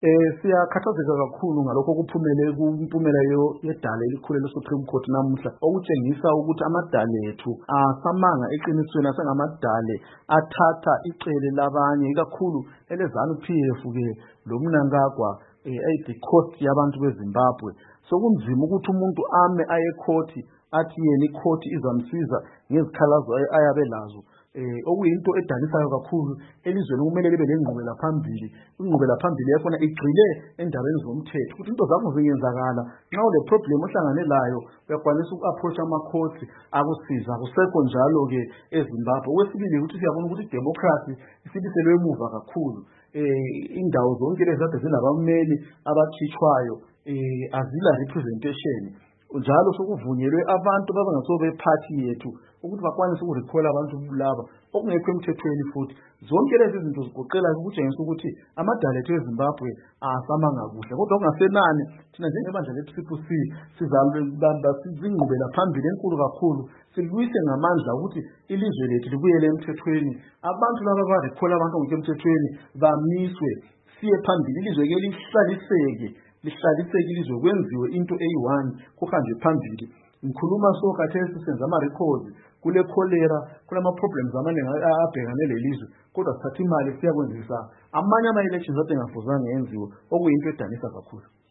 Siyakhathazeka kakhulu ngalokho kuphumele kumpumela yedale elikhulu le-Supreme Court namuhla okutshengisa ukuthi amadale ethu asamanga eqinisweni asengamadale athatha icele labanye ikakhulu eleZANU-PF ke lo Mnangagwa the cost yabantu beZimbabwe. Sokunzima ukuthi umuntu ame aye ekhoti athi yena ikhoti izamsiza ngezikhalazo ayabe lazo. Okuyinto edanisayo kakhulu elizweni kumele libe lengqubela phambili. Ingqubela phambili yakhona igxile endabeni zomthetho ukuthi into zakho zingenzakala nxa ule problem ohlangane layo uyakwanisa uku-approach amakhosi akusiza. Akusekho njalo ke eZimbabwe. Okwesibili ukuthi siyabona ukuthi idemocracy isibiselwe emuva kakhulu. Indawo zonke lezi kade zinabameli abakhitshwayo azila representation. Njalo sokuvunyelwe abantu babangaso bephathi yethu ukuthi bakwanise ukurecall abantu laba okungekho emthethweni futhi. Zonke lezi zinto zigoqela ukutshengisa ukuthi amadale ethu eZimbabwe asamanga kuhle. Kodwa okungasenani thina njengebandla le-PPC sizabamba sizingqubela phambili enkulu kakhulu silwise ngamandla ukuthi ilizwe lethu libuyele emthethweni. Abantu laba barecall abantu ngeke emthethweni bamiswe siye phambili ilizwe ke lihlaliseke ilizwe kwenziwe into eyi-1 kuhanjwe phambili. Ngikhuluma khathesi senza ama-records kule cholera kulama-problems amaningi abhekane lelizwe kodwa sithatha imali siyakwenzisa amanye ama-elections ade engafuzanga enziwe okuyinto edanisa kakhulu.